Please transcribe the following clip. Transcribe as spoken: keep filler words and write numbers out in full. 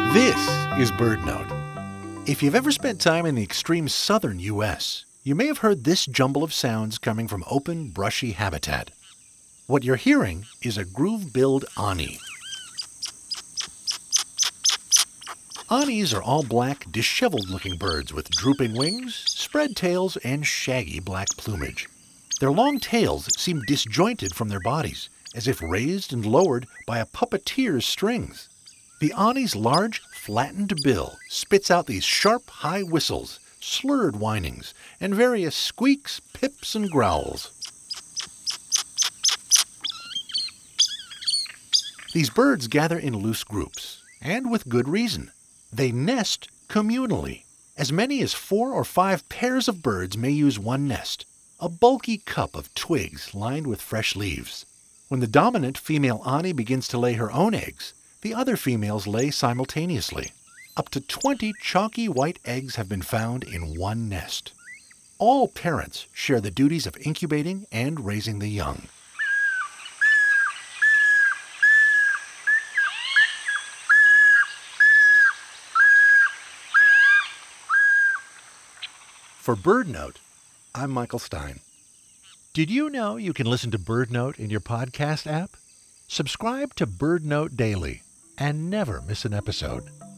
This is BirdNote. If you've ever spent time in the extreme southern U S, you may have heard this jumble of sounds coming from open, brushy habitat. What you're hearing is a groove-billed ani. Anis are all black, disheveled-looking birds with drooping wings, spread tails, and shaggy black plumage. Their long tails seem disjointed from their bodies, as if raised and lowered by a puppeteer's strings. The ani's large, flattened bill spits out these sharp, high whistles, slurred whinings, and various squeaks, pips, and growls. These birds gather in loose groups, and with good reason. They nest communally. As many as four or five pairs of birds may use one nest, a bulky cup of twigs lined with fresh leaves. When the dominant female ani begins to lay her own eggs, the other females lay simultaneously. Up to twenty chalky white eggs have been found in one nest. All parents share the duties of incubating and raising the young. For BirdNote, I'm Michael Stein. Did you know you can listen to BirdNote in your podcast app? Subscribe to BirdNote Daily and never miss an episode.